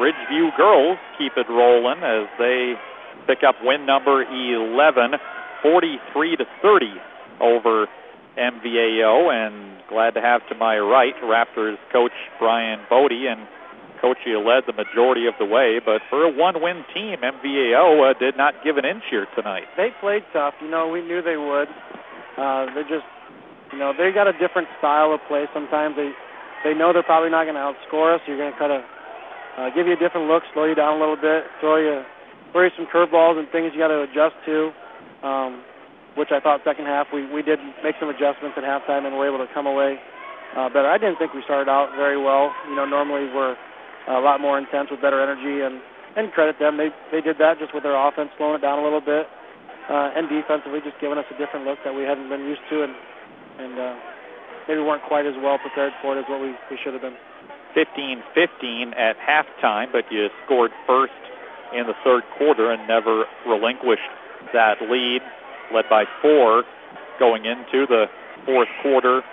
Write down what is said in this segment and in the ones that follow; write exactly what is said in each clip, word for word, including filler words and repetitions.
Ridgeview girls keep it rolling as they pick up win number eleven, forty-three to thirty over M V A O. And glad to have to my right Raptors coach Brian Bodie, and Coach, you led the majority of the way, but for a one-win team, M V A O uh, did not give an inch here tonight. They played tough. You know, we knew they would. Uh, they're just, you know, they got a different style of play sometimes. They they know they're probably not going to outscore us. You're going to kind of uh, give you a different look, slow you down a little bit, throw you, throw you some curveballs and things you got to adjust to, um, which I thought second half we, we did make some adjustments at halftime and were able to come away uh, better. I didn't think we started out very well. You know, normally we're a lot more intense with better energy, and, and credit them. They they did that just with their offense, slowing it down a little bit, uh, and defensively just giving us a different look that we hadn't been used to, and and uh, maybe weren't quite as well prepared for it as what we, we should have been. fifteen fifteen at halftime, but you scored first in the third quarter and never relinquished that lead, led by four going into the fourth quarter.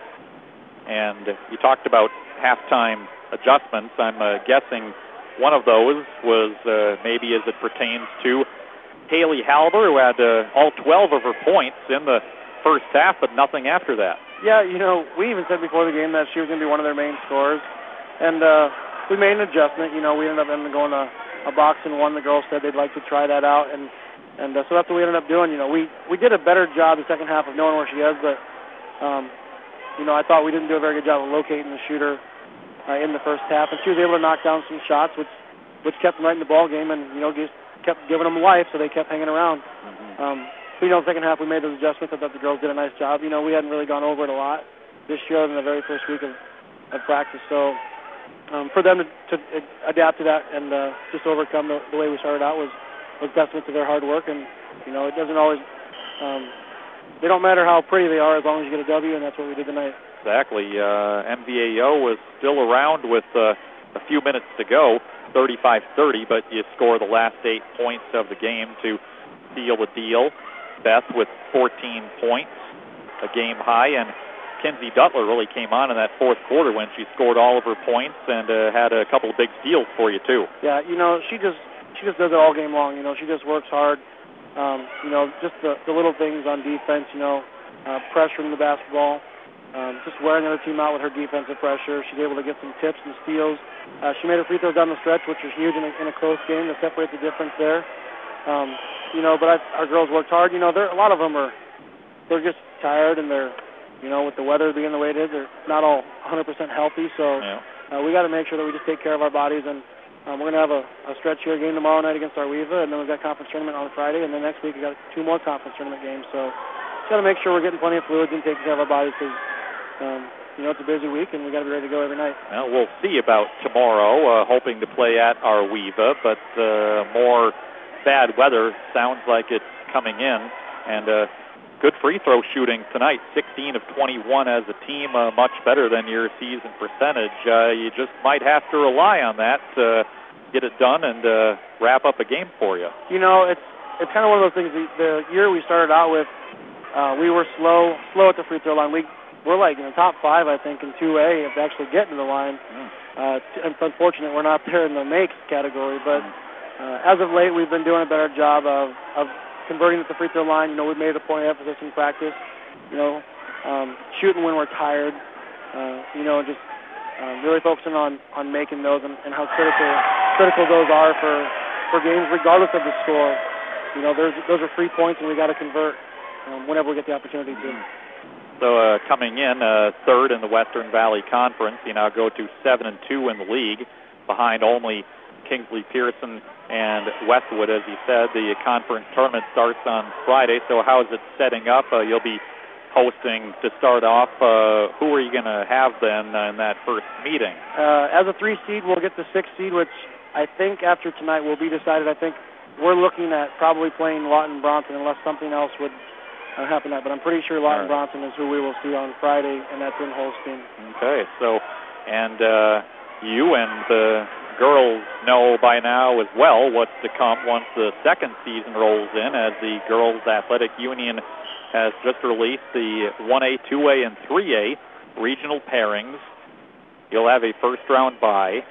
And you talked about halftime adjustments. I'm uh, guessing one of those was uh, maybe as it pertains to Haley Halber, who had uh, all twelve of her points in the first half, but nothing after that. Yeah, you know, we even said before the game that she was going to be one of their main scorers, and uh, we made an adjustment. You know, we ended up ended up going to a box and one. The girls said they'd like to try that out, and and uh, so that's what we ended up doing. You know, we, we did a better job the second half of knowing where she is, but, um, you know, I thought we didn't do a very good job of locating the shooter Uh, in the first half, and she was able to knock down some shots, which which kept them right in the ball game, and you know just kept giving them life, so they kept hanging around. Mm-hmm. Um, so you know, second half we made those adjustments. I thought the girls did a nice job. You know, we hadn't really gone over it a lot this year in the very first week of, of practice, so um, for them to, to adapt to that and uh, just overcome the, the way we started out was was testament to their hard work. And you know, it doesn't always um, they don't matter how pretty they are as long as you get a W, and that's what we did tonight. Exactly. Uh, M V A O was still around with uh, a few minutes to go, thirty-five thirty, but you score the last eight points of the game to seal the deal. Beth with fourteen points, a game high, and Kinsey Duttler really came on in that fourth quarter when she scored all of her points and uh, had a couple of big steals for you too. Yeah, you know, she just she just does it all game long. You know, she just works hard. Um, you know, just the, the little things on defense. You know, uh, pressuring the basketball. Um, just wearing the other team out with her defensive pressure. She's able to get some tips and steals. Uh, she made her free throws down the stretch, which was huge in a, in a close game to separate the difference there. Um, you know, but I, our girls worked hard. You know, a lot of them are they're just tired, and they're, you know, with the weather being the way it is, they're not all one hundred percent healthy. So yeah. uh, we got to make sure that we just take care of our bodies. And um, we're going to have a, a stretch here game tomorrow night against Arweva, and then we've got conference tournament on Friday, and then next week we got two more conference tournament games. So just got to make sure we're getting plenty of fluids and taking care of our bodies, because Um, you know, it's a busy week, and we got to be ready to go every night. Well, we'll see about tomorrow, uh, hoping to play at Arweva, but uh, more bad weather sounds like it's coming in. And uh, good free throw shooting tonight, sixteen of twenty-one as a team, uh, much better than your season percentage. Uh, you just might have to rely on that to get it done and uh, wrap up a game for you. You know, it's it's kind of one of those things. The, the year we started out with, uh, we were slow, slow at the free throw line. We We're like in the top five, I think, in two A of actually getting to the line. Mm. Uh, it's unfortunate we're not there in the makes category, but uh, as of late, we've been doing a better job of, of converting at the free throw line. You know, we've made a point of emphasis in practice, you know, um, shooting when we're tired, uh, you know, just uh, really focusing on, on making those and, and how critical critical those are for, for games, regardless of the score. You know, there's, those are free points, and we got to convert um, whenever we get the opportunity to. Mm. So uh, coming in uh, third in the Western Valley Conference, you now go to seven and two in the league, behind only Kingsley Pearson and Westwood. As you said, the conference tournament starts on Friday. So how is it setting up? Uh, you'll be hosting to start off. Uh, who are you going to have then in that first meeting? Uh, as a three seed, we'll get the six seed, which I think after tonight will be decided. I think we're looking at probably playing Lawton Bronson unless something else would Uh, happen that, but I'm pretty sure Lawton right. Bronson is who we will see on Friday, and that's in Holstein. Okay, so, and uh, you and the girls know by now as well what's to come once the second season rolls in, as the Girls Athletic Union has just released the one A, two A, and three A regional pairings. You'll have a first-round bye,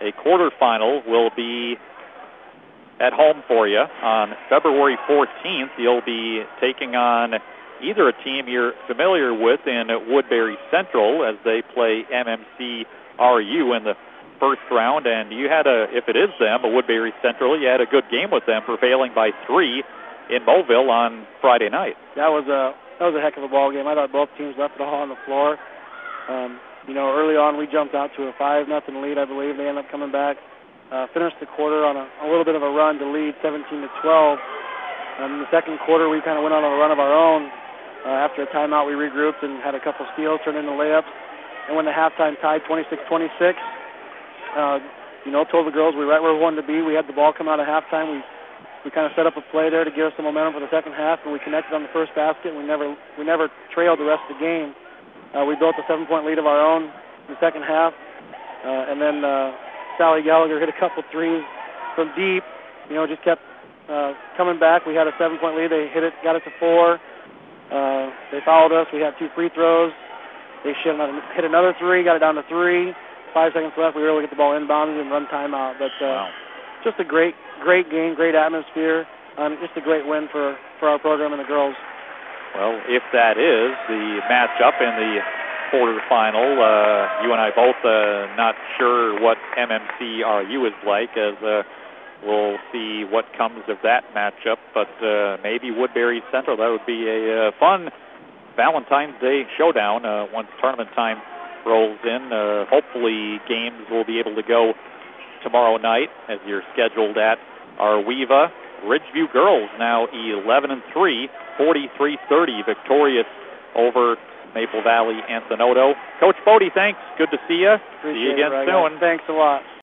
a quarterfinal will be at home for you. On February fourteenth, you'll be taking on either a team you're familiar with in Woodbury Central as they play M M C R U in the first round, and you had a, if it is them, a Woodbury Central, you had a good game with them, prevailing by three in Mobile on Friday night. That was a that was a heck of a ball game. I thought both teams left it all on the floor. Um, you know, early on we jumped out to a five nothing lead, I believe. They ended up coming back, uh, finished the quarter on a, a little bit of a run to lead seventeen to twelve. Um, in the second quarter, we kind of went on a run of our own. Uh, after a timeout, we regrouped and had a couple steals turn into layups. And when the halftime tied twenty-six twenty-six, uh, you know, told the girls we were right where we wanted to be. We had the ball come out of halftime. We we kind of set up a play there to give us some momentum for the second half, and we connected on the first basket. And we never we never trailed the rest of the game. Uh, we built a seven-point lead of our own in the second half, uh, and then uh, Sally Gallagher hit a couple threes from deep. You know, just kept uh, coming back. We had a seven-point lead. They hit it, got it to four. Uh, they fouled us. We had two free throws. They hit another three, got it down to three. Five seconds left. We were able to get the ball inbounded and run timeout. But uh, wow. Just a great, great game, great atmosphere. Um, just a great win for, for our program and the girls. Well, if that is the matchup in the quarterfinal, uh, you and I both uh, not sure what M M C R U is like, as uh, we'll see what comes of that matchup. But uh, maybe Woodbury Central, that would be a uh, fun Valentine's Day showdown uh, once tournament time rolls in. Uh, hopefully games will be able to go tomorrow night as you're scheduled at Arweva. Ridgeview girls now eleven and three, forty-three thirty, victorious over Maple Valley Anthenoto. Coach Bodie, thanks. Good to see you. Appreciate see you again it, soon. Thanks a lot.